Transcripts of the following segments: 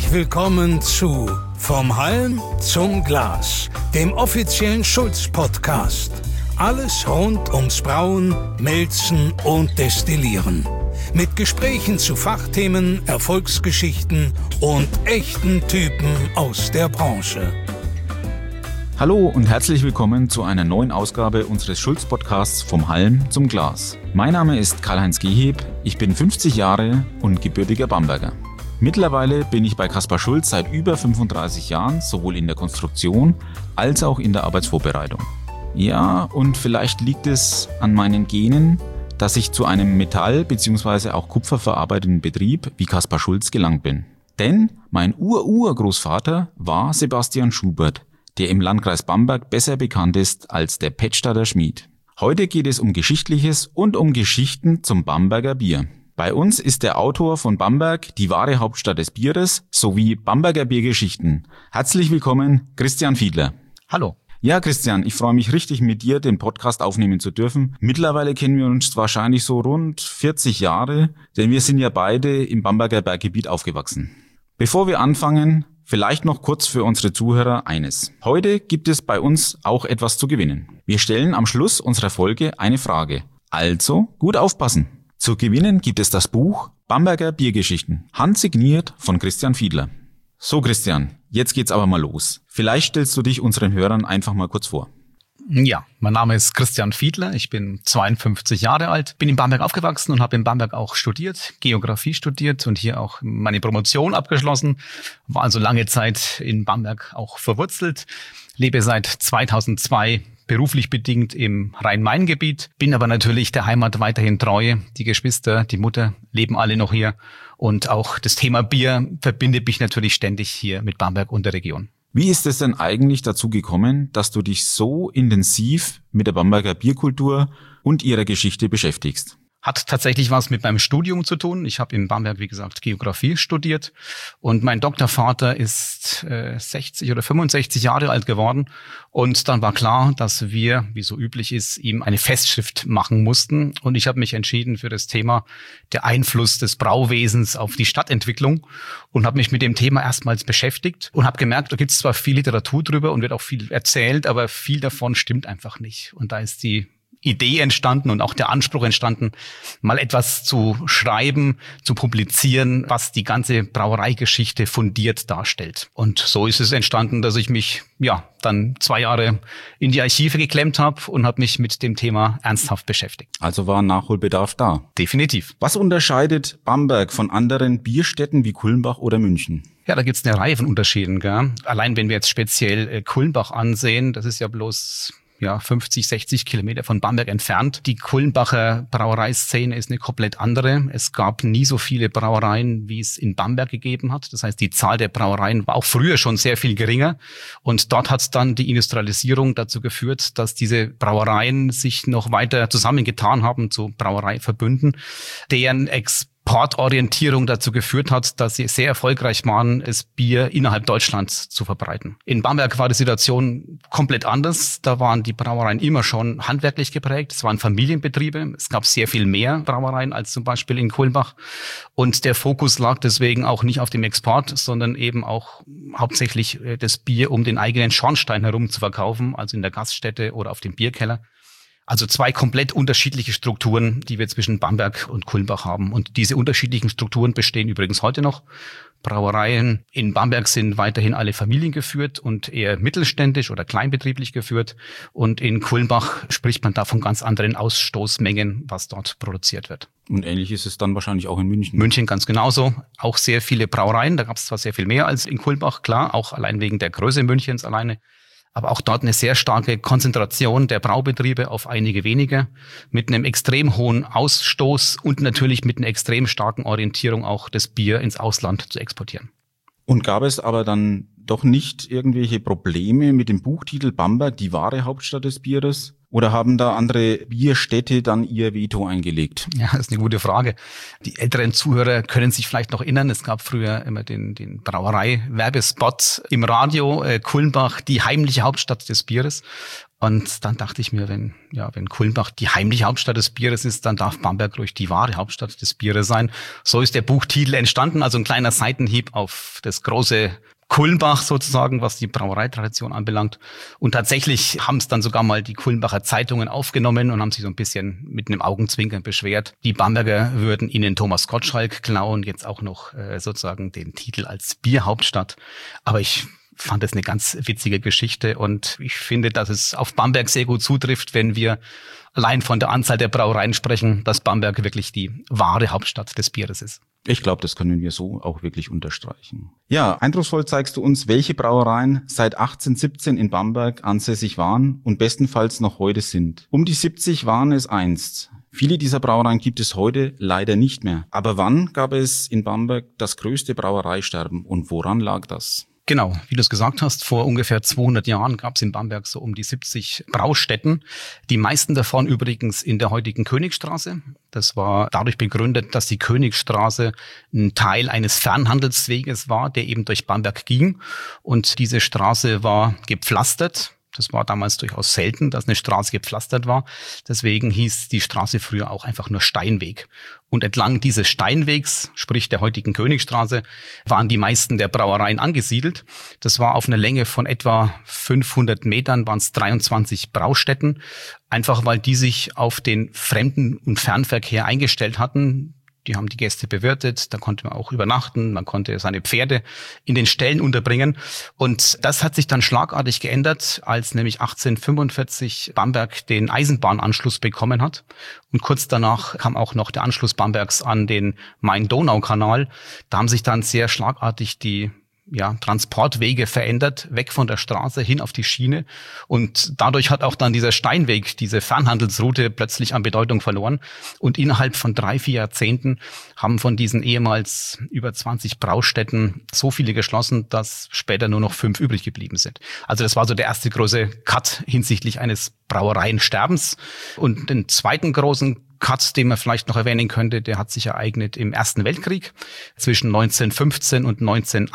Herzlich willkommen zu Vom Halm zum Glas, dem offiziellen Schulz-Podcast. Alles rund ums Brauen, Melzen und Destillieren. Mit Gesprächen zu Fachthemen, Erfolgsgeschichten und echten Typen aus der Branche. Hallo und herzlich willkommen zu einer neuen Ausgabe unseres Schulz-Podcasts Vom Halm zum Glas. Mein Name ist Karl-Heinz Geheb, ich bin 50 Jahre und gebürtiger Bamberger. Mittlerweile bin ich bei Kaspar Schulz seit über 35 Jahren, sowohl in der Konstruktion als auch in der Arbeitsvorbereitung. Ja, und vielleicht liegt es an meinen Genen, dass ich zu einem Metall- bzw. auch kupferverarbeitenden Betrieb wie Kaspar Schulz gelangt bin. Denn mein Urgroßvater war Sebastian Schubert, der im Landkreis Bamberg besser bekannt ist als der Pettstadter Schmied. Heute geht es um Geschichtliches und um Geschichten zum Bamberger Bier. Bei uns ist der Autor von Bamberg, die wahre Hauptstadt des Bieres, sowie Bamberger Biergeschichten. Herzlich willkommen, Christian Fiedler. Hallo. Ja, Christian, ich freue mich richtig, mit dir den Podcast aufnehmen zu dürfen. Mittlerweile kennen wir uns wahrscheinlich so rund 40 Jahre, denn wir sind ja beide im Bamberger Berggebiet aufgewachsen. Bevor wir anfangen, vielleicht noch kurz für unsere Zuhörer eines. Heute gibt es bei uns auch etwas zu gewinnen. Wir stellen am Schluss unserer Folge eine Frage. Also gut aufpassen. Zu gewinnen gibt es das Buch Bamberger Biergeschichten, handsigniert von Christian Fiedler. So Christian, jetzt geht's aber mal los. Vielleicht stellst du dich unseren Hörern einfach mal kurz vor. Ja, mein Name ist Christian Fiedler, ich bin 52 Jahre alt, bin in Bamberg aufgewachsen und habe in Bamberg auch studiert, Geografie studiert und hier auch meine Promotion abgeschlossen, war also lange Zeit in Bamberg auch verwurzelt, lebe seit 2002 beruflich bedingt im Rhein-Main-Gebiet, bin aber natürlich der Heimat weiterhin treu, die Geschwister, die Mutter leben alle noch hier und auch das Thema Bier verbindet mich natürlich ständig hier mit Bamberg und der Region. Wie ist es denn eigentlich dazu gekommen, dass du dich so intensiv mit der Bamberger Bierkultur und ihrer Geschichte beschäftigst? Hat tatsächlich was mit meinem Studium zu tun. Ich habe in Bamberg, wie gesagt, Geografie studiert und mein Doktorvater ist 60 oder 65 Jahre alt geworden und dann war klar, dass wir, wie so üblich ist, ihm eine Festschrift machen mussten und ich habe mich entschieden für das Thema der Einfluss des Brauwesens auf die Stadtentwicklung und habe mich mit dem Thema erstmals beschäftigt und habe gemerkt, da gibt es zwar viel Literatur drüber und wird auch viel erzählt, aber viel davon stimmt einfach nicht und da ist die Idee entstanden und auch der Anspruch entstanden, mal etwas zu schreiben, zu publizieren, was die ganze Brauereigeschichte fundiert darstellt. Und so ist es entstanden, dass ich mich dann 2 Jahre in die Archive geklemmt habe und habe mich mit dem Thema ernsthaft beschäftigt. Also war Nachholbedarf da? Definitiv. Was unterscheidet Bamberg von anderen Bierstädten wie Kulmbach oder München? Ja, da gibt's eine Reihe von Unterschieden, gell? Allein wenn wir jetzt speziell Kulmbach ansehen, das ist ja bloß 50, 60 Kilometer von Bamberg entfernt. Die Kulmbacher Brauereiszene ist eine komplett andere. Es gab nie so viele Brauereien, wie es in Bamberg gegeben hat. Das heißt, die Zahl der Brauereien war auch früher schon sehr viel geringer. Und dort hat dann die Industrialisierung dazu geführt, dass diese Brauereien sich noch weiter zusammengetan haben zu Brauereiverbünden, deren Exportorientierung dazu geführt hat, dass sie sehr erfolgreich waren, das Bier innerhalb Deutschlands zu verbreiten. In Bamberg war die Situation komplett anders. Da waren die Brauereien immer schon handwerklich geprägt. Es waren Familienbetriebe. Es gab sehr viel mehr Brauereien als zum Beispiel in Kulmbach. Und der Fokus lag deswegen auch nicht auf dem Export, sondern eben auch hauptsächlich das Bier um den eigenen Schornstein herum zu verkaufen, also in der Gaststätte oder auf dem Bierkeller. Also 2 komplett unterschiedliche Strukturen, die wir zwischen Bamberg und Kulmbach haben. Und diese unterschiedlichen Strukturen bestehen übrigens heute noch. Brauereien in Bamberg sind weiterhin alle familiengeführt und eher mittelständisch oder kleinbetrieblich geführt. Und in Kulmbach spricht man da von ganz anderen Ausstoßmengen, was dort produziert wird. Und ähnlich ist es dann wahrscheinlich auch in München. München ganz genauso. Auch sehr viele Brauereien. Da gab es zwar sehr viel mehr als in Kulmbach, klar, auch allein wegen der Größe Münchens alleine. Aber auch dort eine sehr starke Konzentration der Braubetriebe auf einige wenige, mit einem extrem hohen Ausstoß und natürlich mit einer extrem starken Orientierung auch das Bier ins Ausland zu exportieren. Und gab es aber dann doch nicht irgendwelche Probleme mit dem Buchtitel Bamberg, die wahre Hauptstadt des Bieres? Oder haben da andere Bierstädte dann ihr Veto eingelegt? Ja, das ist eine gute Frage. Die älteren Zuhörer können sich vielleicht noch erinnern, es gab früher immer den Brauerei-Werbespot im Radio, Kulmbach, die heimliche Hauptstadt des Bieres. Und dann dachte ich mir, wenn Kulmbach die heimliche Hauptstadt des Bieres ist, dann darf Bamberg ruhig die wahre Hauptstadt des Bieres sein. So ist der Buchtitel entstanden, also ein kleiner Seitenhieb auf das große Kulmbach sozusagen, was die Brauereitradition anbelangt. Und tatsächlich haben es dann sogar mal die Kulmbacher Zeitungen aufgenommen und haben sich so ein bisschen mit einem Augenzwinkern beschwert. Die Bamberger würden ihnen Thomas Gottschalk klauen, jetzt auch noch sozusagen den Titel als Bierhauptstadt. Aber ich fand das eine ganz witzige Geschichte und ich finde, dass es auf Bamberg sehr gut zutrifft, wenn wir allein von der Anzahl der Brauereien sprechen, dass Bamberg wirklich die wahre Hauptstadt des Bieres ist. Ich glaube, das können wir so auch wirklich unterstreichen. Ja, eindrucksvoll zeigst du uns, welche Brauereien seit 1817 in Bamberg ansässig waren und bestenfalls noch heute sind. Um die 70 waren es einst. Viele dieser Brauereien gibt es heute leider nicht mehr. Aber wann gab es in Bamberg das größte Brauereisterben und woran lag das? Genau, wie du es gesagt hast, vor ungefähr 200 Jahren gab es in Bamberg so um die 70 Braustätten. Die meisten davon übrigens in der heutigen Königstraße. Das war dadurch begründet, dass die Königstraße ein Teil eines Fernhandelsweges war, der eben durch Bamberg ging. Und diese Straße war gepflastert. Das war damals durchaus selten, dass eine Straße gepflastert war. Deswegen hieß die Straße früher auch einfach nur Steinweg. Und entlang dieses Steinwegs, sprich der heutigen Königstraße, waren die meisten der Brauereien angesiedelt. Das war auf einer Länge von etwa 500 Metern, waren es 23 Braustätten. Einfach weil die sich auf den Fremden- und Fernverkehr eingestellt hatten. Die haben die Gäste bewirtet, da konnte man auch übernachten, man konnte seine Pferde in den Ställen unterbringen. Und das hat sich dann schlagartig geändert, als nämlich 1845 Bamberg den Eisenbahnanschluss bekommen hat. Und kurz danach kam auch noch der Anschluss Bambergs an den Main-Donau-Kanal. Da haben sich dann sehr schlagartig die Transportwege verändert, weg von der Straße hin auf die Schiene. Und dadurch hat auch dann dieser Steinweg, diese Fernhandelsroute plötzlich an Bedeutung verloren. Und innerhalb von 3-4 Jahrzehnten haben von diesen ehemals über 20 Braustätten so viele geschlossen, dass später nur noch 5 übrig geblieben sind. Also das war so der erste große Cut hinsichtlich eines Brauereiensterbens. Und den zweiten großen Cut, den man vielleicht noch erwähnen könnte, der hat sich ereignet im Ersten Weltkrieg zwischen 1915 und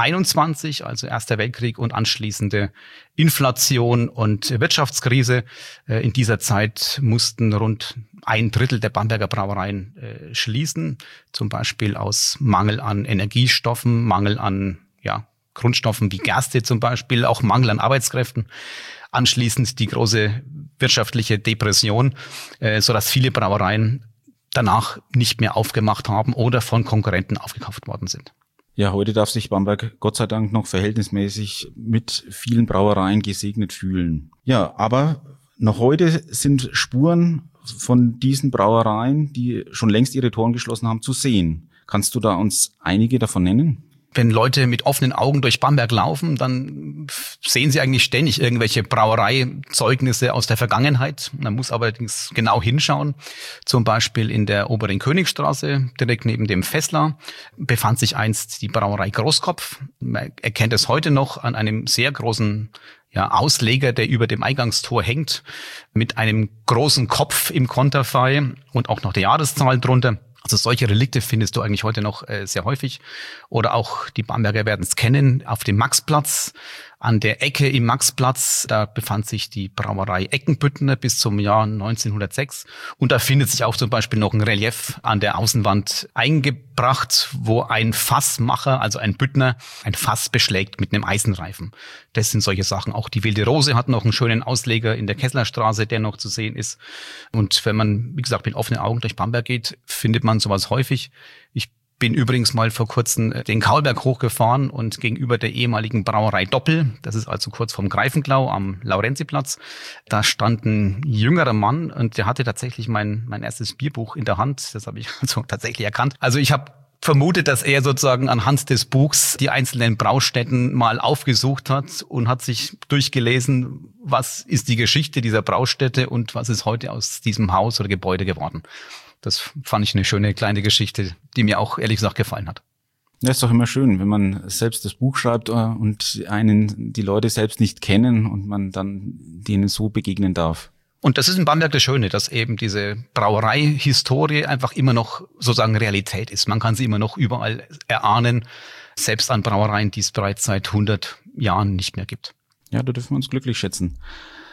1921, also Erster Weltkrieg und anschließende Inflation und Wirtschaftskrise. In dieser Zeit mussten rund 1/3 der Bamberger Brauereien schließen, zum Beispiel aus Mangel an Energiestoffen, Mangel an Grundstoffen wie Gerste zum Beispiel, auch Mangel an Arbeitskräften. Anschließend die große wirtschaftliche Depression, sodass viele Brauereien danach nicht mehr aufgemacht haben oder von Konkurrenten aufgekauft worden sind. Ja, heute darf sich Bamberg Gott sei Dank noch verhältnismäßig mit vielen Brauereien gesegnet fühlen. Ja, aber noch heute sind Spuren von diesen Brauereien, die schon längst ihre Toren geschlossen haben, zu sehen. Kannst du da uns einige davon nennen? Wenn Leute mit offenen Augen durch Bamberg laufen, dann sehen sie eigentlich ständig irgendwelche Brauereizeugnisse aus der Vergangenheit. Man muss allerdings genau hinschauen. Zum Beispiel in der Oberen Königstraße, direkt neben dem Fessler, befand sich einst die Brauerei Großkopf. Man erkennt es heute noch an einem sehr großen Ausleger, der über dem Eingangstor hängt, mit einem großen Kopf im Konterfei und auch noch der Jahreszahl drunter. Also solche Relikte findest du eigentlich heute noch sehr häufig. Oder auch die Bamberger werden es kennen, auf dem Maxplatz. An der Ecke im Maxplatz, da befand sich die Brauerei Eckenbüttner bis zum Jahr 1906. Und da findet sich auch zum Beispiel noch ein Relief an der Außenwand eingebracht, wo ein Fassmacher, also ein Büttner, ein Fass beschlägt mit einem Eisenreifen. Das sind solche Sachen. Auch die Wilde Rose hat noch einen schönen Ausleger in der Kesslerstraße, der noch zu sehen ist. Und wenn man, wie gesagt, mit offenen Augen durch Bamberg geht, findet man sowas häufig. Ich bin übrigens mal vor kurzem den Kaulberg hochgefahren und gegenüber der ehemaligen Brauerei Doppel, das ist also kurz vom Greifenklau am Laurenziplatz, da stand ein jüngerer Mann und der hatte tatsächlich mein erstes Bierbuch in der Hand. Das habe ich also tatsächlich erkannt. Also ich habe vermutet, dass er sozusagen anhand des Buchs die einzelnen Braustätten mal aufgesucht hat und hat sich durchgelesen, was ist die Geschichte dieser Braustätte und was ist heute aus diesem Haus oder Gebäude geworden. Das fand ich eine schöne kleine Geschichte, die mir auch ehrlich gesagt gefallen hat. Ja, ist doch immer schön, wenn man selbst das Buch schreibt und die Leute selbst nicht kennen und man dann denen so begegnen darf. Und das ist in Bamberg das Schöne, dass eben diese Brauerei-Historie einfach immer noch sozusagen Realität ist. Man kann sie immer noch überall erahnen, selbst an Brauereien, die es bereits seit 100 Jahren nicht mehr gibt. Ja, da dürfen wir uns glücklich schätzen.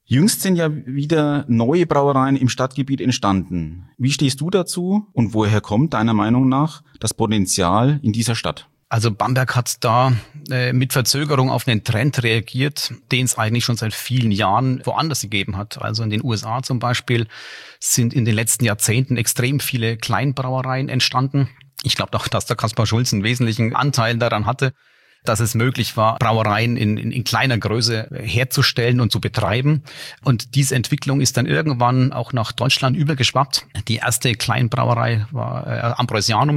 Jüngst sind ja wieder neue Brauereien im Stadtgebiet entstanden. Wie stehst du dazu und woher kommt deiner Meinung nach das Potenzial in dieser Stadt? Also Bamberg hat da mit Verzögerung auf einen Trend reagiert, den es eigentlich schon seit vielen Jahren woanders gegeben hat. Also in den USA zum Beispiel sind in den letzten Jahrzehnten extrem viele Kleinbrauereien entstanden. Ich glaube doch, dass der Kaspar Schulz einen wesentlichen Anteil daran hatte, dass es möglich war, Brauereien in kleiner Größe herzustellen und zu betreiben. Und diese Entwicklung ist dann irgendwann auch nach Deutschland übergeschwappt. Die erste Kleinbrauerei war Ambrosianum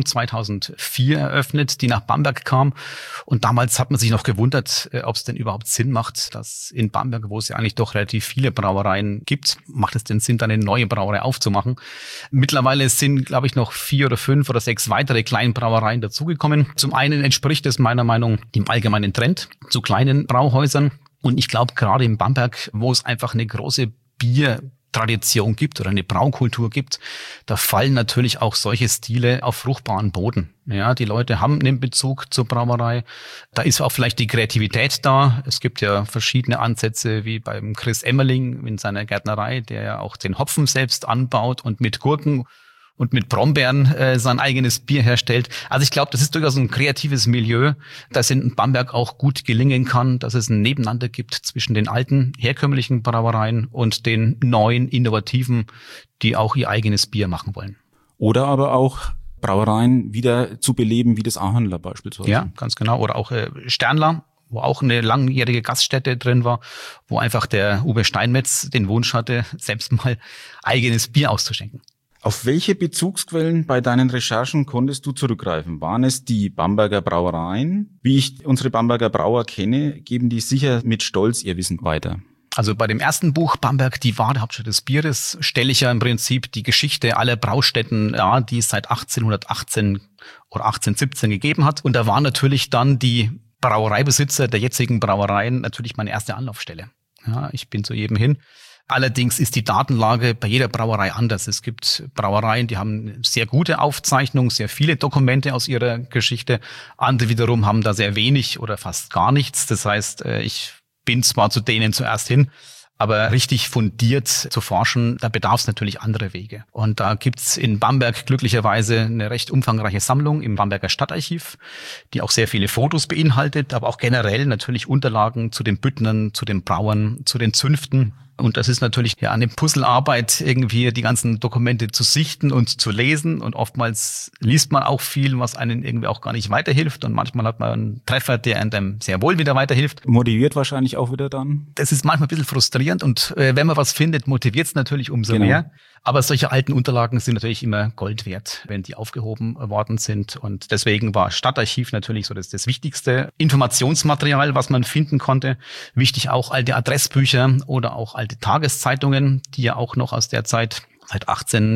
2004 eröffnet, die nach Bamberg kam. Und damals hat man sich noch gewundert, ob es denn überhaupt Sinn macht, dass in Bamberg, wo es ja eigentlich doch relativ viele Brauereien gibt, macht es denn Sinn, da eine neue Brauerei aufzumachen. Mittlerweile sind, glaube ich, noch 4 oder 5 oder 6 weitere Kleinbrauereien dazugekommen. Zum einen entspricht es meiner Meinung nach dem allgemeinen Trend zu kleinen Brauhäusern. Und ich glaube, gerade in Bamberg, wo es einfach eine große Biertradition gibt oder eine Braukultur gibt, da fallen natürlich auch solche Stile auf fruchtbaren Boden. Ja, die Leute haben einen Bezug zur Brauerei. Da ist auch vielleicht die Kreativität da. Es gibt ja verschiedene Ansätze, wie beim Chris Emmerling in seiner Gärtnerei, der ja auch den Hopfen selbst anbaut und mit Gurken und mit Brombeeren sein eigenes Bier herstellt. Also ich glaube, das ist durchaus ein kreatives Milieu, das in Bamberg auch gut gelingen kann, dass es ein Nebeneinander gibt zwischen den alten, herkömmlichen Brauereien und den neuen, innovativen, die auch ihr eigenes Bier machen wollen. Oder aber auch Brauereien wieder zu beleben, wie das Ahornler beispielsweise. Ja, ganz genau. Oder auch Sternler, wo auch eine langjährige Gaststätte drin war, wo einfach der Uwe Steinmetz den Wunsch hatte, selbst mal eigenes Bier auszuschenken. Auf welche Bezugsquellen bei deinen Recherchen konntest du zurückgreifen? Waren es die Bamberger Brauereien? Wie ich unsere Bamberger Brauer kenne, geben die sicher mit Stolz ihr Wissen weiter. Also bei dem ersten Buch, Bamberg, die wahre Hauptstadt des Bieres, stelle ich ja im Prinzip die Geschichte aller Braustätten, ja, die es seit 1818 oder 1817 gegeben hat. Und da waren natürlich dann die Brauereibesitzer der jetzigen Brauereien natürlich meine erste Anlaufstelle. Ja, ich bin zu jedem hin. Allerdings ist die Datenlage bei jeder Brauerei anders. Es gibt Brauereien, die haben sehr gute Aufzeichnungen, sehr viele Dokumente aus ihrer Geschichte. Andere wiederum haben da sehr wenig oder fast gar nichts. Das heißt, ich bin zwar zu denen zuerst hin, aber richtig fundiert zu forschen, da bedarf es natürlich andere Wege. Und da gibt's in Bamberg glücklicherweise eine recht umfangreiche Sammlung im Bamberger Stadtarchiv, die auch sehr viele Fotos beinhaltet, aber auch generell natürlich Unterlagen zu den Büttnern, zu den Brauern, zu den Zünften. Und das ist natürlich ja eine Puzzlearbeit, irgendwie die ganzen Dokumente zu sichten und zu lesen. Und oftmals liest man auch viel, was einem irgendwie auch gar nicht weiterhilft. Und manchmal hat man einen Treffer, der einem sehr wohl wieder weiterhilft. Motiviert wahrscheinlich auch wieder dann? Das ist manchmal ein bisschen frustrierend. Und wenn man was findet, motiviert es natürlich umso mehr. Aber solche alten Unterlagen sind natürlich immer Gold wert, wenn die aufgehoben worden sind. Und deswegen war Stadtarchiv natürlich so das wichtigste Informationsmaterial, was man finden konnte. Wichtig auch alte Adressbücher oder auch alte Tageszeitungen, die ja auch noch aus der Zeit seit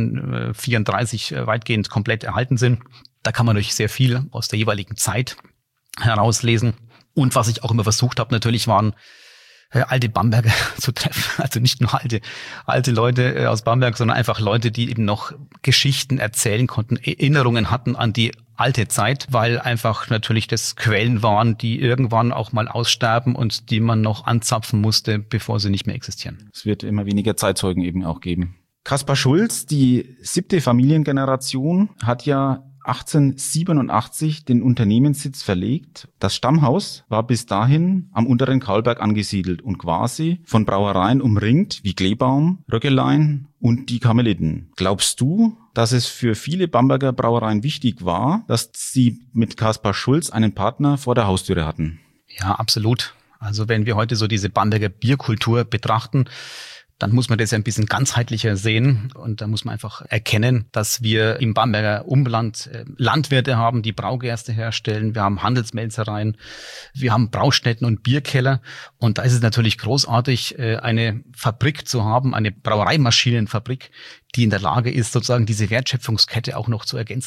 1834 weitgehend komplett erhalten sind. Da kann man natürlich sehr viel aus der jeweiligen Zeit herauslesen. Und was ich auch immer versucht habe, natürlich waren alte Bamberger zu treffen. Also nicht nur alte Leute aus Bamberg, sondern einfach Leute, die eben noch Geschichten erzählen konnten, Erinnerungen hatten an die alte Zeit, weil einfach natürlich das Quellen waren, die irgendwann auch mal aussterben und die man noch anzapfen musste, bevor sie nicht mehr existieren. Es wird immer weniger Zeitzeugen eben auch geben. Kaspar Schulz, die 7. Familiengeneration, hat ja 1887 den Unternehmenssitz verlegt. Das Stammhaus war bis dahin am unteren Kaulberg angesiedelt und quasi von Brauereien umringt wie Kleebaum, Röckelein und die Karmeliten. Glaubst du, dass es für viele Bamberger Brauereien wichtig war, dass sie mit Kaspar Schulz einen Partner vor der Haustüre hatten? Ja, absolut. Also wenn wir heute so diese Bamberger Bierkultur betrachten, dann muss man das ja ein bisschen ganzheitlicher sehen. Und da muss man einfach erkennen, dass wir im Bamberger Umland Landwirte haben, die Braugerste herstellen. Wir haben Handelsmelzereien, wir haben Braustätten und Bierkeller. Und da ist es natürlich großartig, eine Fabrik zu haben, eine Brauereimaschinenfabrik, die in der Lage ist, sozusagen diese Wertschöpfungskette auch noch zu ergänzen.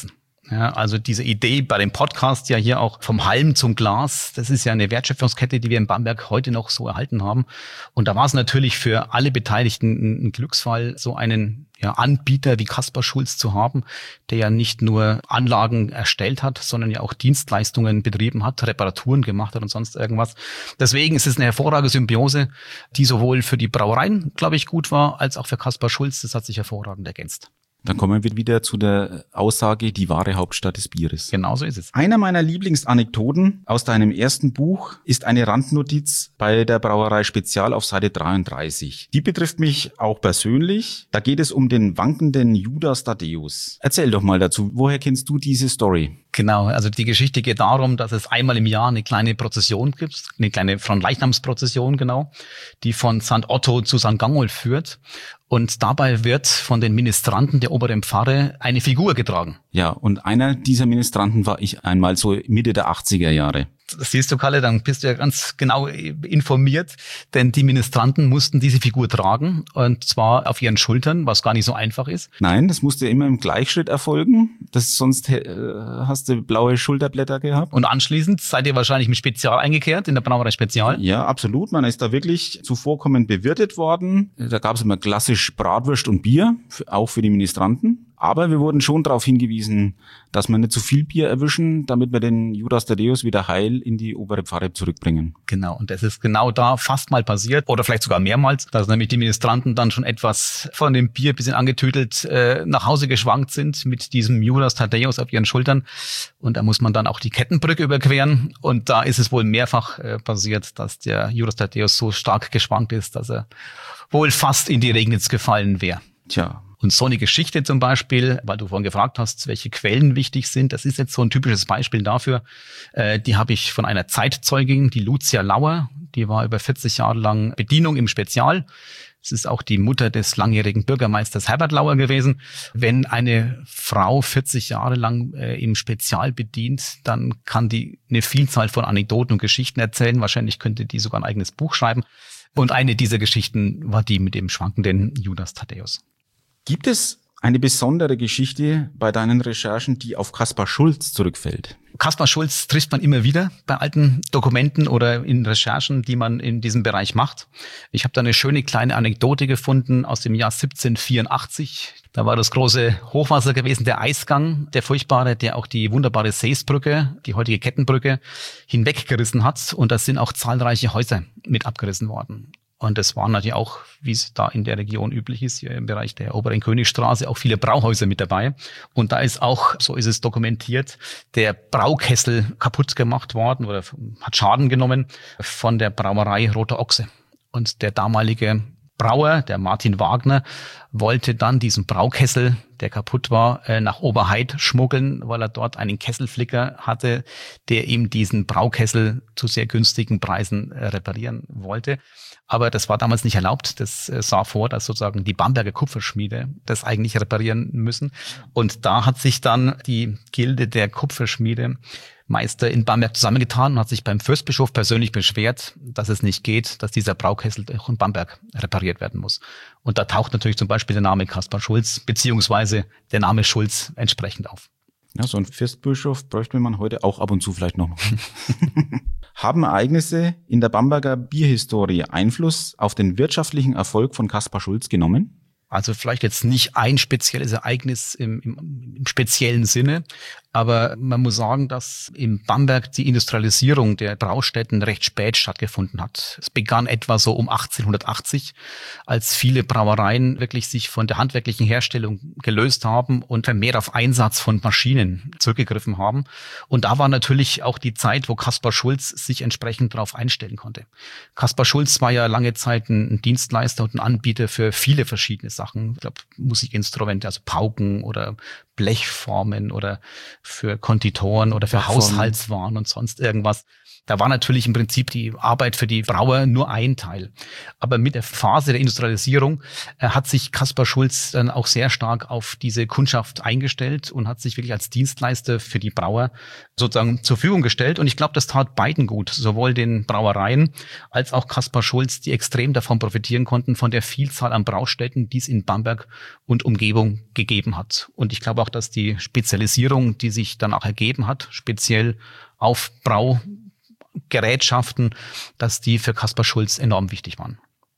Ja, also diese Idee bei dem Podcast ja hier auch vom Halm zum Glas, das ist ja eine Wertschöpfungskette, die wir in Bamberg heute noch so erhalten haben. Und da war es natürlich für alle Beteiligten ein Glücksfall, so einen Anbieter wie Kaspar Schulz zu haben, der ja nicht nur Anlagen erstellt hat, sondern ja auch Dienstleistungen betrieben hat, Reparaturen gemacht hat und sonst irgendwas. Deswegen ist es eine hervorragende Symbiose, die sowohl für die Brauereien, glaube ich, gut war, als auch für Kaspar Schulz. Das hat sich hervorragend ergänzt. Dann kommen wir wieder zu der Aussage, die wahre Hauptstadt des Bieres. Genau so ist es. Einer meiner Lieblingsanekdoten aus deinem ersten Buch ist eine Randnotiz bei der Brauerei Spezial auf Seite 33. Die betrifft mich auch persönlich. Da geht es um den wankenden Judas Thaddäus. Erzähl doch mal dazu. Woher kennst du diese Story? Genau, also die Geschichte geht darum, dass es einmal im Jahr eine kleine Prozession gibt, eine kleine Fronleichnamsprozession, genau, die von St. Otto zu St. Gangolf führt. Und dabei wird von den Ministranten der oberen Pfarre eine Figur getragen. Ja, und einer dieser Ministranten war ich einmal so Mitte der 80er Jahre. Das siehst du, Kalle, dann bist du ja ganz genau informiert, denn die Ministranten mussten diese Figur tragen und zwar auf ihren Schultern, was gar nicht so einfach ist. Nein, das musste immer im Gleichschritt erfolgen, sonst hast du blaue Schulterblätter gehabt. Und anschließend seid ihr wahrscheinlich im Spezial eingekehrt, in der Brauerei Spezial? Ja, absolut. Man ist da wirklich zuvorkommend bewirtet worden. Da gab es immer klassisch Bratwurst und Bier, auch für die Ministranten. Aber wir wurden schon darauf hingewiesen, dass wir nicht zu viel Bier erwischen, damit wir den Judas Thaddäus wieder heil in die obere Pfarre zurückbringen. Genau, und das ist genau da fast mal passiert, oder vielleicht sogar mehrmals, dass nämlich die Ministranten dann schon etwas von dem Bier ein bisschen angetüdelt nach Hause geschwankt sind mit diesem Judas Thaddäus auf ihren Schultern. Und da muss man dann auch die Kettenbrücke überqueren. Und da ist es wohl mehrfach passiert, dass der Judas Thaddäus so stark geschwankt ist, dass er wohl fast in die Regnitz gefallen wäre. Tja. Und so eine Geschichte zum Beispiel, weil du vorhin gefragt hast, welche Quellen wichtig sind, das ist jetzt so ein typisches Beispiel dafür. Die habe ich von einer Zeitzeugin, die Lucia Lauer, die war über 40 Jahre lang Bedienung im Spezial. Es ist auch die Mutter des langjährigen Bürgermeisters Herbert Lauer gewesen. Wenn eine Frau 40 Jahre lang im Spezial bedient, dann kann die eine Vielzahl von Anekdoten und Geschichten erzählen. Wahrscheinlich könnte die sogar ein eigenes Buch schreiben. Und eine dieser Geschichten war die mit dem schwankenden Judas Thaddäus. Gibt es eine besondere Geschichte bei deinen Recherchen, die auf Kaspar Schulz zurückfällt? Kaspar Schulz trifft man immer wieder bei alten Dokumenten oder in Recherchen, die man in diesem Bereich macht. Ich habe da eine schöne kleine Anekdote gefunden aus dem Jahr 1784. Da war das große Hochwasser gewesen, der Eisgang, der furchtbare, der auch die wunderbare Seesbrücke, die heutige Kettenbrücke, hinweggerissen hat. Und da sind auch zahlreiche Häuser mit abgerissen worden. Und es waren natürlich auch, wie es da in der Region üblich ist, hier im Bereich der Oberen Königstraße, auch viele Brauhäuser mit dabei. Und da ist auch, so ist es dokumentiert, der Braukessel kaputt gemacht worden oder hat Schaden genommen von der Brauerei Roter Ochse. Und der damalige Brauer, der Martin Wagner, wollte dann diesen Braukessel, der kaputt war, nach Oberhaid schmuggeln, weil er dort einen Kesselflicker hatte, der ihm diesen Braukessel zu sehr günstigen Preisen reparieren wollte. Aber das war damals nicht erlaubt. Das sah vor, dass sozusagen die Bamberger Kupferschmiede das eigentlich reparieren müssen. Und da hat sich dann die Gilde der Kupferschmiedemeister in Bamberg zusammengetan und hat sich beim Fürstbischof persönlich beschwert, dass es nicht geht, dass dieser Braukessel auch in Bamberg repariert werden muss. Und da taucht natürlich zum Beispiel der Name Kaspar Schulz beziehungsweise der Name Schulz entsprechend auf. Ja, so ein Fürstbischof bräuchte man heute auch ab und zu vielleicht noch. Haben Ereignisse in der Bamberger Bierhistorie Einfluss auf den wirtschaftlichen Erfolg von Kaspar Schulz genommen? Also vielleicht jetzt nicht ein spezielles Ereignis im speziellen Sinne, aber man muss sagen, dass in Bamberg die Industrialisierung der Braustätten recht spät stattgefunden hat. Es begann etwa so um 1880, als viele Brauereien wirklich sich von der handwerklichen Herstellung gelöst haben und vermehrt auf Einsatz von Maschinen zurückgegriffen haben. Und da war natürlich auch die Zeit, wo Kaspar Schulz sich entsprechend darauf einstellen konnte. Kaspar Schulz war ja lange Zeit ein Dienstleister und ein Anbieter für viele verschiedene Sachen. Ich glaube, Musikinstrumente, also Pauken oder Blechformen oder für Konditoren oder für Haushaltswaren und sonst irgendwas. Da war natürlich im Prinzip die Arbeit für die Brauer nur ein Teil. Aber mit der Phase der Industrialisierung hat sich Kaspar Schulz dann auch sehr stark auf diese Kundschaft eingestellt und hat sich wirklich als Dienstleister für die Brauer sozusagen zur Verfügung gestellt. Und ich glaube, das tat beiden gut, sowohl den Brauereien als auch Kaspar Schulz, die extrem davon profitieren konnten, von der Vielzahl an Braustätten, die es in Bamberg und Umgebung gegeben hat. Und ich glaube auch, dass die Spezialisierung, die sich dann auch ergeben hat, speziell auf Braugerätschaften, dass die für Kaspar Schulz enorm wichtig waren.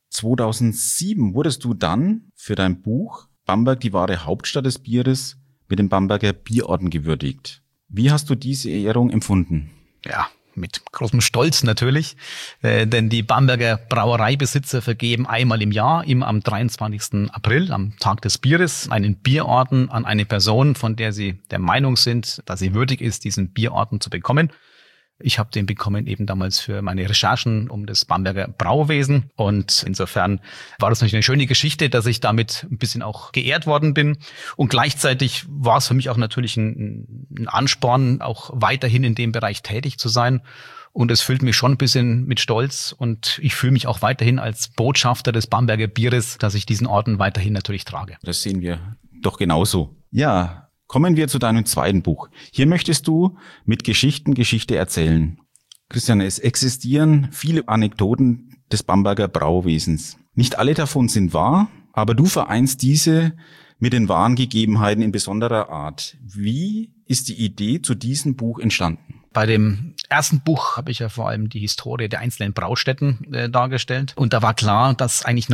2007 wurdest du dann für dein Buch Bamberg, die wahre Hauptstadt des Bieres, mit dem Bamberger Bierorden gewürdigt. Wie hast du diese Ehrung empfunden? Ja, mit großem Stolz natürlich, denn die Bamberger Brauereibesitzer vergeben einmal im Jahr, immer am 23. April, am Tag des Bieres, einen Bierorden an eine Person, von der sie der Meinung sind, dass sie würdig ist, diesen Bierorden zu bekommen. Ich habe den bekommen eben damals für meine Recherchen um das Bamberger Brauwesen und insofern war das natürlich eine schöne Geschichte, dass ich damit ein bisschen auch geehrt worden bin und gleichzeitig war es für mich auch natürlich ein Ansporn, auch weiterhin in dem Bereich tätig zu sein und es füllt mich schon ein bisschen mit Stolz und ich fühle mich auch weiterhin als Botschafter des Bamberger Bieres, dass ich diesen Orden weiterhin natürlich trage. Das sehen wir doch genauso. Ja. Kommen wir zu deinem zweiten Buch. Hier möchtest du mit Geschichten Geschichte erzählen. Christian, es existieren viele Anekdoten des Bamberger Brauwesens. Nicht alle davon sind wahr, aber du vereinst diese mit den wahren Gegebenheiten in besonderer Art. Wie ist die Idee zu diesem Buch entstanden? Bei dem ersten Buch habe ich ja vor allem die Historie der einzelnen Braustätten dargestellt. Und da war klar, dass eigentlich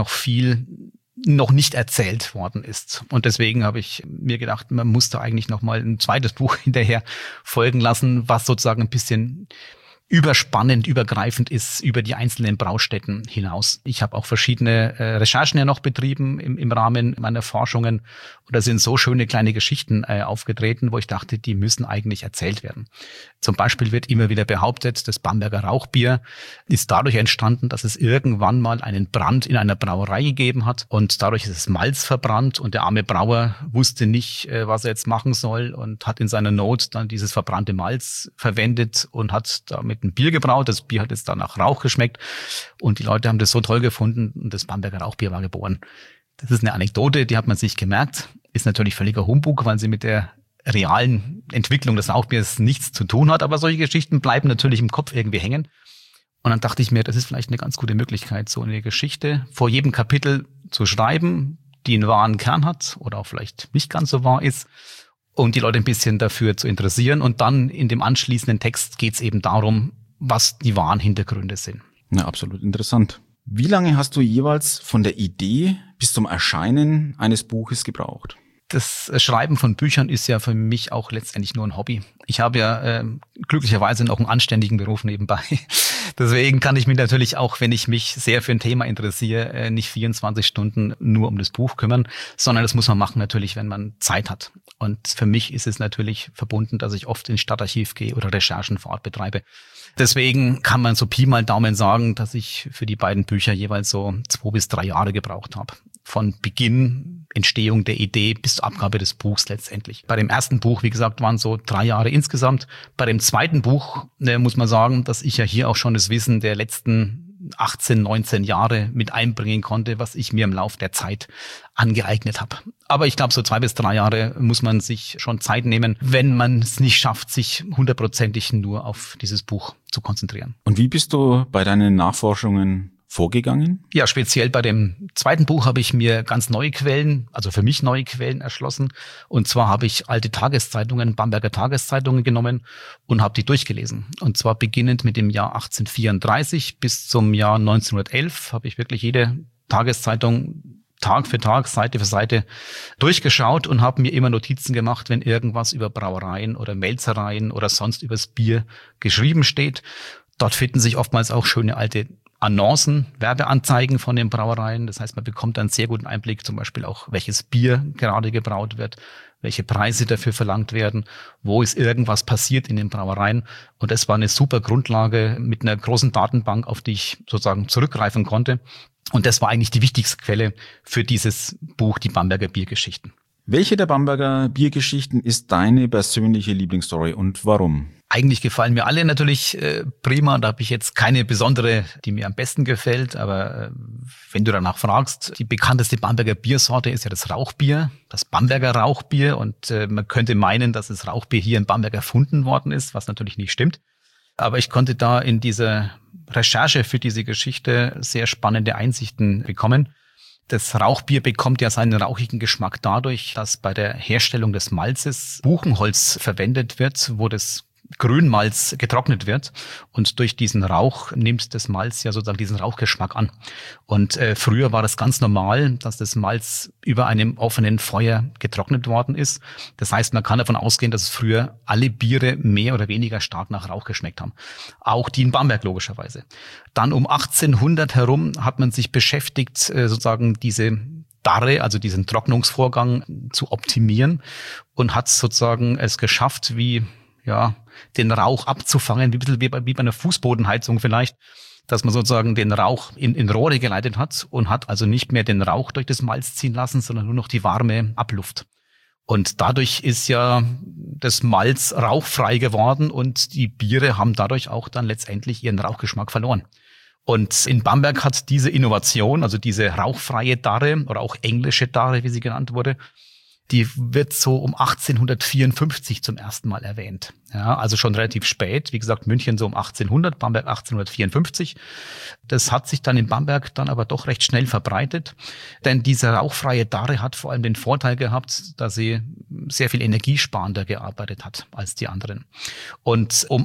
noch nicht erzählt worden ist. Und deswegen habe ich mir gedacht, man muss da eigentlich noch mal ein zweites Buch hinterher folgen lassen, was sozusagen ein bisschen überspannend, übergreifend ist über die einzelnen Braustätten hinaus. Ich habe auch verschiedene Recherchen ja noch betrieben im Rahmen meiner Forschungen. Und da sind so schöne kleine Geschichten aufgetreten, wo ich dachte, die müssen eigentlich erzählt werden. Zum Beispiel wird immer wieder behauptet, das Bamberger Rauchbier ist dadurch entstanden, dass es irgendwann mal einen Brand in einer Brauerei gegeben hat und dadurch ist das Malz verbrannt und der arme Brauer wusste nicht, was er jetzt machen soll und hat in seiner Not dann dieses verbrannte Malz verwendet und hat damit ein Bier gebraut. Das Bier hat jetzt dann nach Rauch geschmeckt und die Leute haben das so toll gefunden und das Bamberger Rauchbier war geboren. Das ist eine Anekdote, die hat man sich gemerkt, ist natürlich völliger Humbug, weil sie mit der realen Entwicklung des Rauchbiers nichts zu tun hat, aber solche Geschichten bleiben natürlich im Kopf irgendwie hängen. Und dann dachte ich mir, das ist vielleicht eine ganz gute Möglichkeit, so eine Geschichte vor jedem Kapitel zu schreiben, die einen wahren Kern hat oder auch vielleicht nicht ganz so wahr ist und die Leute ein bisschen dafür zu interessieren. Und dann in dem anschließenden Text geht es eben darum, was die wahren Hintergründe sind. Na, absolut interessant. Wie lange hast du jeweils von der Idee bis zum Erscheinen eines Buches gebraucht? Das Schreiben von Büchern ist ja für mich auch letztendlich nur ein Hobby. Ich habe ja glücklicherweise noch einen anständigen Beruf nebenbei. Deswegen kann ich mich natürlich auch, wenn ich mich sehr für ein Thema interessiere, nicht 24 Stunden nur um das Buch kümmern, sondern das muss man machen natürlich, wenn man Zeit hat. Und für mich ist es natürlich verbunden, dass ich oft ins Stadtarchiv gehe oder Recherchen vor Ort betreibe. Deswegen kann man so Pi mal Daumen sagen, dass ich für die beiden Bücher jeweils so 2 bis 3 Jahre gebraucht habe. Von Beginn, Entstehung der Idee bis zur Abgabe des Buchs letztendlich. Bei dem ersten Buch, wie gesagt, waren so 3 Jahre insgesamt. Bei dem zweiten Buch muss man sagen, dass ich ja hier auch schon das Wissen der letzten 18, 19 Jahre mit einbringen konnte, was ich mir im Lauf der Zeit angeeignet habe. Aber ich glaube, so 2 bis 3 Jahre muss man sich schon Zeit nehmen, wenn man es nicht schafft, sich 100%ig nur auf dieses Buch zu konzentrieren. Und wie bist du bei deinen Nachforschungen vorgegangen? Ja, speziell bei dem zweiten Buch habe ich mir ganz neue Quellen, also für mich neue Quellen erschlossen. Und zwar habe ich alte Tageszeitungen, Bamberger Tageszeitungen genommen und habe die durchgelesen. Und zwar beginnend mit dem Jahr 1834 bis zum Jahr 1911 habe ich wirklich jede Tageszeitung Tag für Tag, Seite für Seite durchgeschaut und habe mir immer Notizen gemacht, wenn irgendwas über Brauereien oder Melzereien oder sonst übers Bier geschrieben steht. Dort finden sich oftmals auch schöne alte Annoncen, Werbeanzeigen von den Brauereien. Das heißt, man bekommt einen sehr guten Einblick, zum Beispiel auch, welches Bier gerade gebraut wird, welche Preise dafür verlangt werden, wo ist irgendwas passiert in den Brauereien. Und das war eine super Grundlage mit einer großen Datenbank, auf die ich sozusagen zurückgreifen konnte. Und das war eigentlich die wichtigste Quelle für dieses Buch, die Bamberger Biergeschichten. Welche der Bamberger Biergeschichten ist deine persönliche Lieblingsstory und warum? Eigentlich gefallen mir alle natürlich prima. Da habe ich jetzt keine besondere, die mir am besten gefällt. Aber wenn du danach fragst, die bekannteste Bamberger Biersorte ist ja das Rauchbier, das Bamberger Rauchbier. Und man könnte meinen, dass das Rauchbier hier in Bamberg erfunden worden ist, was natürlich nicht stimmt. Aber ich konnte da in dieser Recherche für diese Geschichte sehr spannende Einsichten bekommen. Das Rauchbier bekommt ja seinen rauchigen Geschmack dadurch, dass bei der Herstellung des Malzes Buchenholz verwendet wird, wo das Grünmalz getrocknet wird, und durch diesen Rauch nimmt das Malz ja sozusagen diesen Rauchgeschmack an. Und früher war das ganz normal, dass das Malz über einem offenen Feuer getrocknet worden ist. Das heißt, man kann davon ausgehen, dass früher alle Biere mehr oder weniger stark nach Rauch geschmeckt haben. Auch die in Bamberg logischerweise. Dann um 1800 herum hat man sich beschäftigt, sozusagen diese Darre, also diesen Trocknungsvorgang zu optimieren, und hat sozusagen es geschafft, den Rauch abzufangen, wie bei einer Fußbodenheizung vielleicht, dass man sozusagen den Rauch in Rohre geleitet hat und hat also nicht mehr den Rauch durch das Malz ziehen lassen, sondern nur noch die warme Abluft. Und dadurch ist ja das Malz rauchfrei geworden und die Biere haben dadurch auch dann letztendlich ihren Rauchgeschmack verloren. Und in Bamberg hat diese Innovation, also diese rauchfreie Darre oder auch englische Darre, wie sie genannt wurde, die wird so um 1854 zum ersten Mal erwähnt. Ja, also schon relativ spät. Wie gesagt, München so um 1800, Bamberg 1854. Das hat sich dann in Bamberg dann aber doch recht schnell verbreitet. Denn diese rauchfreie Darre hat vor allem den Vorteil gehabt, dass sie sehr viel energiesparender gearbeitet hat als die anderen. Und um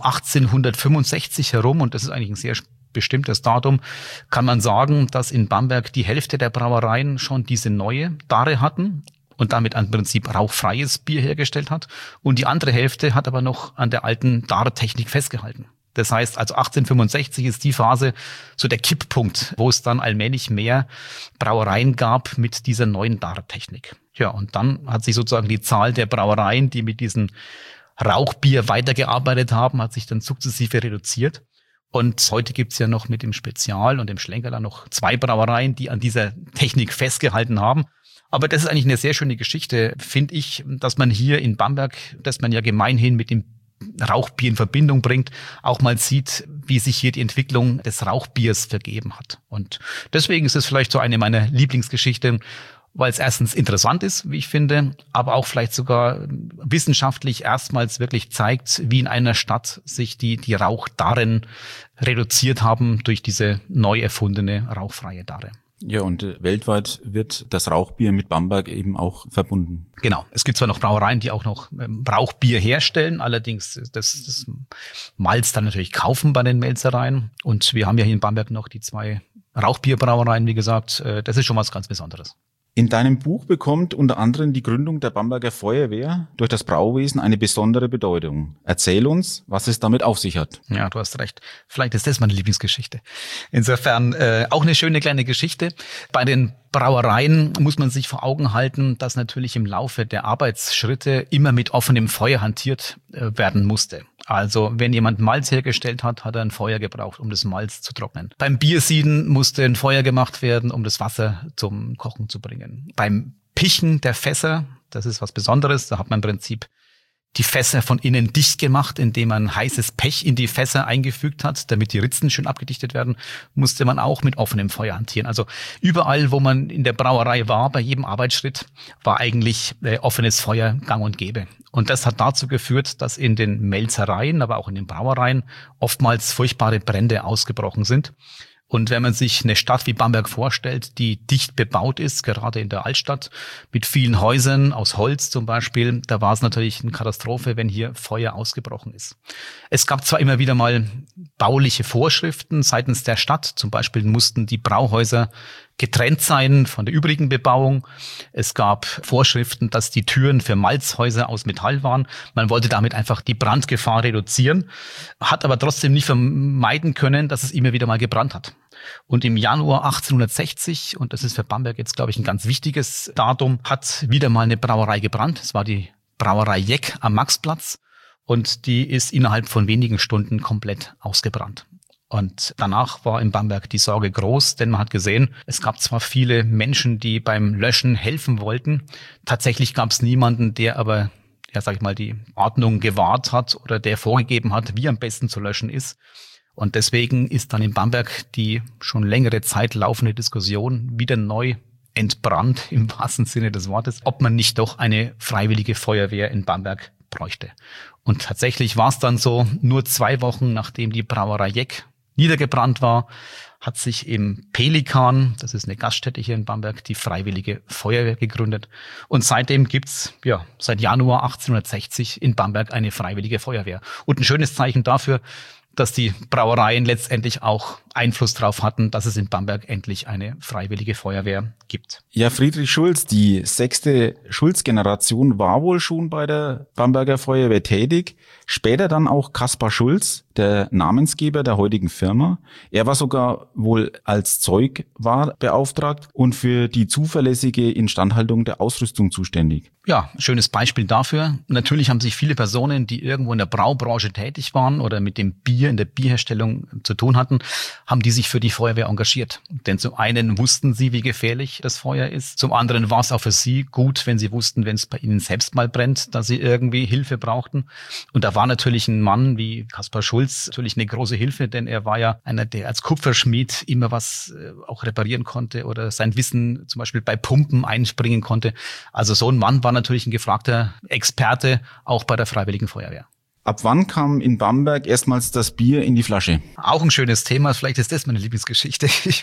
1865 herum, und das ist eigentlich ein sehr bestimmtes Datum, kann man sagen, dass in Bamberg die Hälfte der Brauereien schon diese neue Darre hatten und damit im Prinzip rauchfreies Bier hergestellt hat. Und die andere Hälfte hat aber noch an der alten Darretechnik festgehalten. Das heißt, also 1865 ist die Phase, so der Kipppunkt, wo es dann allmählich mehr Brauereien gab mit dieser neuen Darretechnik. Ja, und dann hat sich sozusagen die Zahl der Brauereien, die mit diesem Rauchbier weitergearbeitet haben, hat sich dann sukzessive reduziert. Und heute gibt's ja noch mit dem Spezial und dem Schlenkerler noch 2 Brauereien, die an dieser Technik festgehalten haben. Aber das ist eigentlich eine sehr schöne Geschichte, finde ich, dass man hier in Bamberg, dass man ja gemeinhin mit dem Rauchbier in Verbindung bringt, auch mal sieht, wie sich hier die Entwicklung des Rauchbiers vergeben hat. Und deswegen ist es vielleicht so eine meiner Lieblingsgeschichten, weil es erstens interessant ist, wie ich finde, aber auch vielleicht sogar wissenschaftlich erstmals wirklich zeigt, wie in einer Stadt sich die Rauchdarren reduziert haben durch diese neu erfundene rauchfreie Darre. Ja, und weltweit wird das Rauchbier mit Bamberg eben auch verbunden. Genau. Es gibt zwar noch Brauereien, die auch noch Rauchbier herstellen, allerdings das Malz dann natürlich kaufen bei den Melzereien. Und wir haben ja hier in Bamberg noch die 2 Rauchbierbrauereien, wie gesagt. Das ist schon was ganz Besonderes. In deinem Buch bekommt unter anderem die Gründung der Bamberger Feuerwehr durch das Brauwesen eine besondere Bedeutung. Erzähl uns, was es damit auf sich hat. Ja, du hast recht. Vielleicht ist das meine Lieblingsgeschichte. Insofern auch eine schöne kleine Geschichte. Bei den Brauereien muss man sich vor Augen halten, dass natürlich im Laufe der Arbeitsschritte immer mit offenem Feuer hantiert werden musste. Also wenn jemand Malz hergestellt hat, hat er ein Feuer gebraucht, um das Malz zu trocknen. Beim Biersieden musste ein Feuer gemacht werden, um das Wasser zum Kochen zu bringen. Beim Pichen der Fässer, das ist was Besonderes, da hat man im Prinzip die Fässer von innen dicht gemacht, indem man heißes Pech in die Fässer eingefügt hat, damit die Ritzen schön abgedichtet werden, musste man auch mit offenem Feuer hantieren. Also überall, wo man in der Brauerei war, bei jedem Arbeitsschritt, war eigentlich offenes Feuer gang und gäbe. Und das hat dazu geführt, dass in den Melzereien, aber auch in den Brauereien oftmals furchtbare Brände ausgebrochen sind. Und wenn man sich eine Stadt wie Bamberg vorstellt, die dicht bebaut ist, gerade in der Altstadt, mit vielen Häusern aus Holz zum Beispiel, da war es natürlich eine Katastrophe, wenn hier Feuer ausgebrochen ist. Es gab zwar immer wieder mal bauliche Vorschriften seitens der Stadt, zum Beispiel mussten die Brauhäuser getrennt sein von der übrigen Bebauung. Es gab Vorschriften, dass die Türen für Malzhäuser aus Metall waren. Man wollte damit einfach die Brandgefahr reduzieren, hat aber trotzdem nicht vermeiden können, dass es immer wieder mal gebrannt hat. Und im Januar 1860, und das ist für Bamberg jetzt, glaube ich, ein ganz wichtiges Datum, hat wieder mal eine Brauerei gebrannt. Es war die Brauerei Jeck am Maxplatz und die ist innerhalb von wenigen Stunden komplett ausgebrannt. Und danach war in Bamberg die Sorge groß, denn man hat gesehen, es gab zwar viele Menschen, die beim Löschen helfen wollten, tatsächlich gab es niemanden, der aber die Ordnung gewahrt hat oder der vorgegeben hat, wie am besten zu löschen ist. Und deswegen ist dann in Bamberg die schon längere Zeit laufende Diskussion wieder neu entbrannt, im wahrsten Sinne des Wortes, ob man nicht doch eine freiwillige Feuerwehr in Bamberg bräuchte. Und tatsächlich war es dann so, nur 2 Wochen nachdem die Brauerei Jeck niedergebrannt war, hat sich im Pelikan, das ist eine Gaststätte hier in Bamberg, die Freiwillige Feuerwehr gegründet. Und seitdem gibt's seit Januar 1860 in Bamberg eine Freiwillige Feuerwehr. Und ein schönes Zeichen dafür, dass die Brauereien letztendlich auch Einfluss darauf hatten, dass es in Bamberg endlich eine Freiwillige Feuerwehr gibt. Ja, Friedrich Schulz, die 6. Schulz-Generation war wohl schon bei der Bamberger Feuerwehr tätig. Später dann auch Kaspar Schulz, der Namensgeber der heutigen Firma. Er war sogar wohl als Zeugwart beauftragt und für die zuverlässige Instandhaltung der Ausrüstung zuständig. Ja, schönes Beispiel dafür. Natürlich haben sich viele Personen, die irgendwo in der Braubranche tätig waren oder mit dem Bier, in der Bierherstellung zu tun hatten, haben die sich für die Feuerwehr engagiert. Denn zum einen wussten sie, wie gefährlich das Feuer ist. Zum anderen war es auch für sie gut, wenn sie wussten, wenn es bei ihnen selbst mal brennt, dass sie irgendwie Hilfe brauchten. Und da war natürlich ein Mann wie Kaspar Schulz natürlich eine große Hilfe, denn er war ja einer, der als Kupferschmied immer was auch reparieren konnte oder sein Wissen zum Beispiel bei Pumpen einspringen konnte. Also so ein Mann war natürlich ein gefragter Experte, auch bei der Freiwilligen Feuerwehr. Ab wann kam in Bamberg erstmals das Bier in die Flasche? Auch ein schönes Thema. Vielleicht ist das meine Lieblingsgeschichte. Ich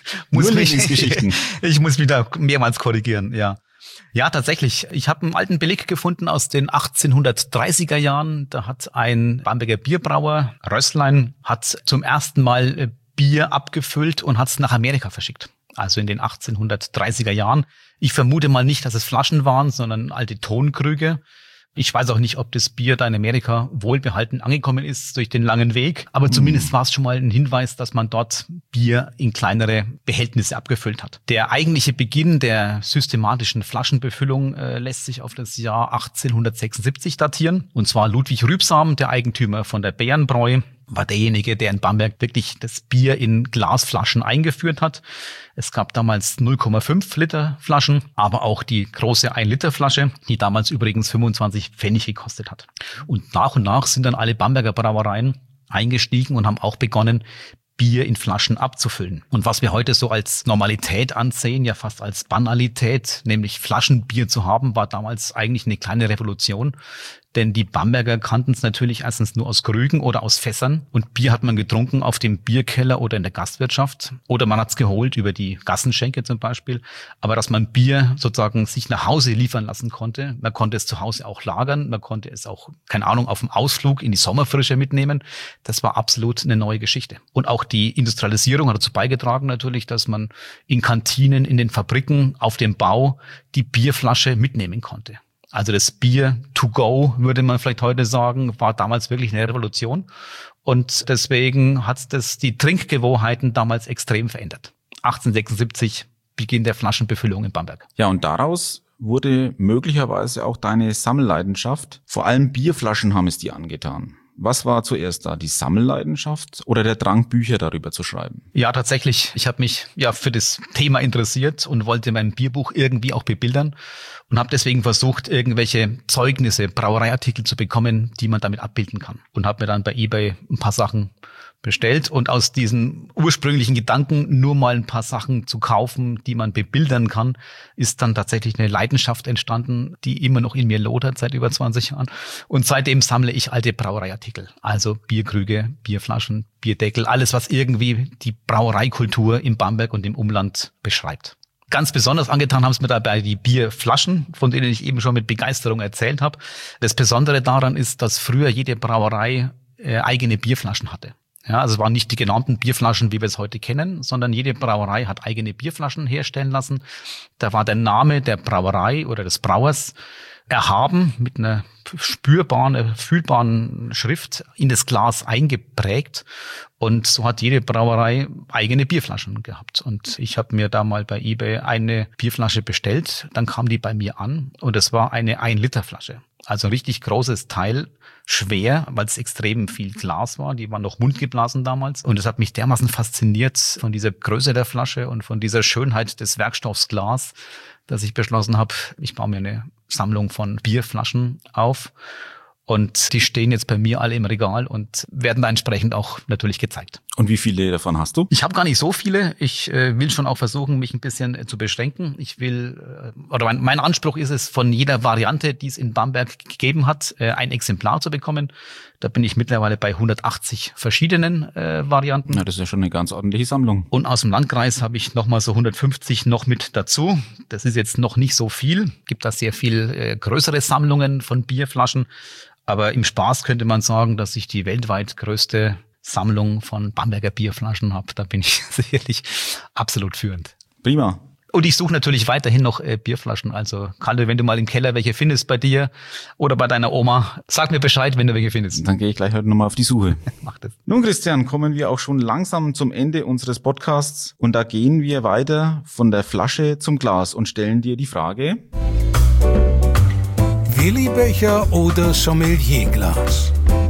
muss mich da mehrmals korrigieren, ja. Ja, tatsächlich. Ich habe einen alten Beleg gefunden aus den 1830er Jahren. Da hat ein Bamberger Bierbrauer, Rösslein, hat zum ersten Mal Bier abgefüllt und hat es nach Amerika verschickt. Also in den 1830er Jahren. Ich vermute mal nicht, dass es Flaschen waren, sondern alte Tonkrüge. Ich weiß auch nicht, ob das Bier da in Amerika wohlbehalten angekommen ist durch den langen Weg. Aber zumindest war es schon mal ein Hinweis, dass man dort Bier in kleinere Behältnisse abgefüllt hat. Der eigentliche Beginn der systematischen Flaschenbefüllung lässt sich auf das Jahr 1876 datieren. Und zwar Ludwig Rübsam, der Eigentümer von der Bärenbräu, war derjenige, der in Bamberg wirklich das Bier in Glasflaschen eingeführt hat. Es gab damals 0,5 Liter Flaschen, aber auch die große 1 Liter Flasche, die damals übrigens 25 Pfennig gekostet hat. Und nach sind dann alle Bamberger Brauereien eingestiegen und haben auch begonnen, Bier in Flaschen abzufüllen. Und was wir heute so als Normalität ansehen, ja fast als Banalität, nämlich Flaschenbier zu haben, war damals eigentlich eine kleine Revolution. Denn die Bamberger kannten es natürlich erstens nur aus Krügen oder aus Fässern. Und Bier hat man getrunken auf dem Bierkeller oder in der Gastwirtschaft. Oder man hat es geholt über die Gassenschenke zum Beispiel. Aber dass man Bier sozusagen sich nach Hause liefern lassen konnte, man konnte es zu Hause auch lagern, man konnte es auch, keine Ahnung, auf dem Ausflug in die Sommerfrische mitnehmen. Das war absolut eine neue Geschichte. Und auch die Industrialisierung hat dazu beigetragen natürlich, dass man in Kantinen, in den Fabriken, auf dem Bau die Bierflasche mitnehmen konnte. Also das Bier to go, würde man vielleicht heute sagen, war damals wirklich eine Revolution. Und deswegen hat das die Trinkgewohnheiten damals extrem verändert. 1876, Beginn der Flaschenbefüllung in Bamberg. Ja, und daraus wurde möglicherweise auch deine Sammelleidenschaft. Vor allem Bierflaschen haben es dir angetan. Was war zuerst da, die Sammelleidenschaft oder der Drang, Bücher darüber zu schreiben? Ja, tatsächlich. Ich habe mich für das Thema interessiert und wollte mein Bierbuch irgendwie auch bebildern und habe deswegen versucht, irgendwelche Zeugnisse, Brauereiartikel zu bekommen, die man damit abbilden kann. Und habe mir dann bei eBay ein paar Sachen bestellt und aus diesen ursprünglichen Gedanken, nur mal ein paar Sachen zu kaufen, die man bebildern kann, ist dann tatsächlich eine Leidenschaft entstanden, die immer noch in mir lodert seit über 20 Jahren. Und seitdem sammle ich alte Brauereiartikel, also Bierkrüge, Bierflaschen, Bierdeckel, alles, was irgendwie die Brauereikultur in Bamberg und im Umland beschreibt. Ganz besonders angetan haben es mir dabei die Bierflaschen, von denen ich eben schon mit Begeisterung erzählt habe. Das Besondere daran ist, dass früher jede Brauerei eigene Bierflaschen hatte. Ja, also es waren nicht die genannten Bierflaschen, wie wir es heute kennen, sondern jede Brauerei hat eigene Bierflaschen herstellen lassen. Da war der Name der Brauerei oder des Brauers erhaben mit einer spürbaren, fühlbaren Schrift in das Glas eingeprägt. Und so hat jede Brauerei eigene Bierflaschen gehabt. Und ich habe mir da mal bei eBay eine Bierflasche bestellt. Dann kam die bei mir an und es war eine 1-Liter Flasche. Also ein richtig großes Teil, schwer, weil es extrem viel Glas war. Die waren noch mundgeblasen damals. Und es hat mich dermaßen fasziniert von dieser Größe der Flasche und von dieser Schönheit des Werkstoffs Glas, dass ich beschlossen habe, ich baue mir eine Sammlung von Bierflaschen auf. Und die stehen jetzt bei mir alle im Regal und werden da entsprechend auch natürlich gezeigt. Und wie viele davon hast du? Ich habe gar nicht so viele. Ich will schon auch versuchen, mich ein bisschen zu beschränken. Ich will, oder mein Anspruch ist es, von jeder Variante, die es in Bamberg gegeben hat, ein Exemplar zu bekommen. Da bin ich mittlerweile bei 180 verschiedenen Varianten. Na, das ist ja schon eine ganz ordentliche Sammlung. Und aus dem Landkreis habe ich nochmal so 150 noch mit dazu. Das ist jetzt noch nicht so viel. Gibt da sehr viel größere Sammlungen von Bierflaschen. Aber im Spaß könnte man sagen, dass ich die weltweit größte Sammlung von Bamberger Bierflaschen habe. Da bin ich sicherlich absolut führend. Prima. Und ich suche natürlich weiterhin noch Bierflaschen. Also Kalle, wenn du mal im Keller welche findest bei dir oder bei deiner Oma, sag mir Bescheid, wenn du welche findest. Dann gehe ich gleich heute nochmal auf die Suche. Mach das. Nun, Christian, kommen wir auch schon langsam zum Ende unseres Podcasts. Und da gehen wir weiter von der Flasche zum Glas und stellen dir die Frage: Willi-Becher oder Sommelierglas?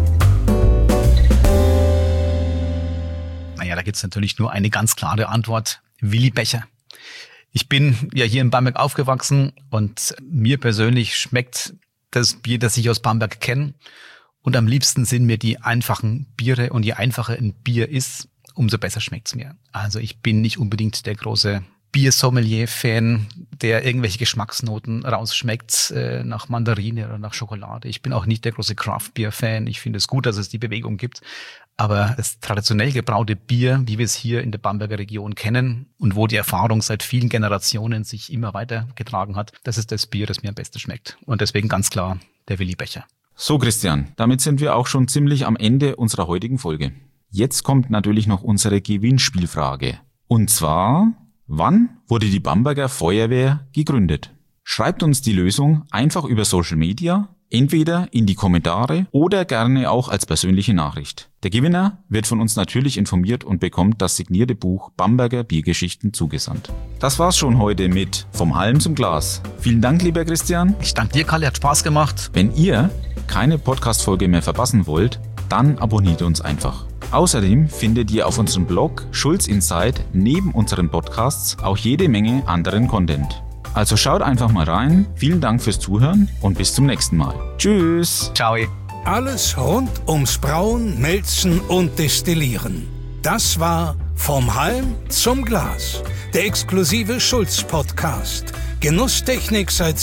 Naja, da gibt's natürlich nur eine ganz klare Antwort: Willi-Becher. Ich bin ja hier in Bamberg aufgewachsen und mir persönlich schmeckt das Bier, das ich aus Bamberg kenne. Und am liebsten sind mir die einfachen Biere, und je einfacher ein Bier ist, umso besser schmeckt's mir. Also ich bin nicht unbedingt der große Biersommelier-Fan, der irgendwelche Geschmacksnoten rausschmeckt nach Mandarine oder nach Schokolade. Ich bin auch nicht der große Craft-Bier-Fan. Ich finde es gut, dass es die Bewegung gibt. Aber das traditionell gebraute Bier, wie wir es hier in der Bamberger Region kennen und wo die Erfahrung seit vielen Generationen sich immer weitergetragen hat, das ist das Bier, das mir am besten schmeckt. Und deswegen ganz klar der Willi-Becher. So, Christian, damit sind wir auch schon ziemlich am Ende unserer heutigen Folge. Jetzt kommt natürlich noch unsere Gewinnspielfrage. Und zwar: Wann wurde die Bamberger Feuerwehr gegründet? Schreibt uns die Lösung einfach über Social Media, entweder in die Kommentare oder gerne auch als persönliche Nachricht. Der Gewinner wird von uns natürlich informiert und bekommt das signierte Buch Bamberger Biergeschichten zugesandt. Das war's schon heute mit Vom Halm zum Glas. Vielen Dank, lieber Christian. Ich danke dir, Kalle, hat Spaß gemacht. Wenn ihr keine Podcast-Folge mehr verpassen wollt, dann abonniert uns einfach. Außerdem findet ihr auf unserem Blog Schulz Insight neben unseren Podcasts auch jede Menge anderen Content. Also schaut einfach mal rein. Vielen Dank fürs Zuhören und bis zum nächsten Mal. Tschüss. Ciao. Alles rund ums Brauen, Melzen und Destillieren. Das war Vom Halm zum Glas, der exklusive Schulz-Podcast. Genusstechnik seit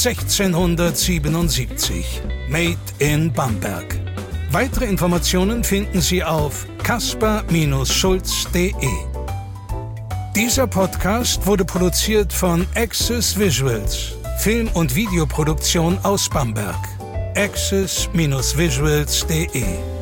1677. Made in Bamberg. Weitere Informationen finden Sie auf kasper-schulz.de. Dieser Podcast wurde produziert von Access Visuals, Film- und Videoproduktion aus Bamberg. access-visuals.de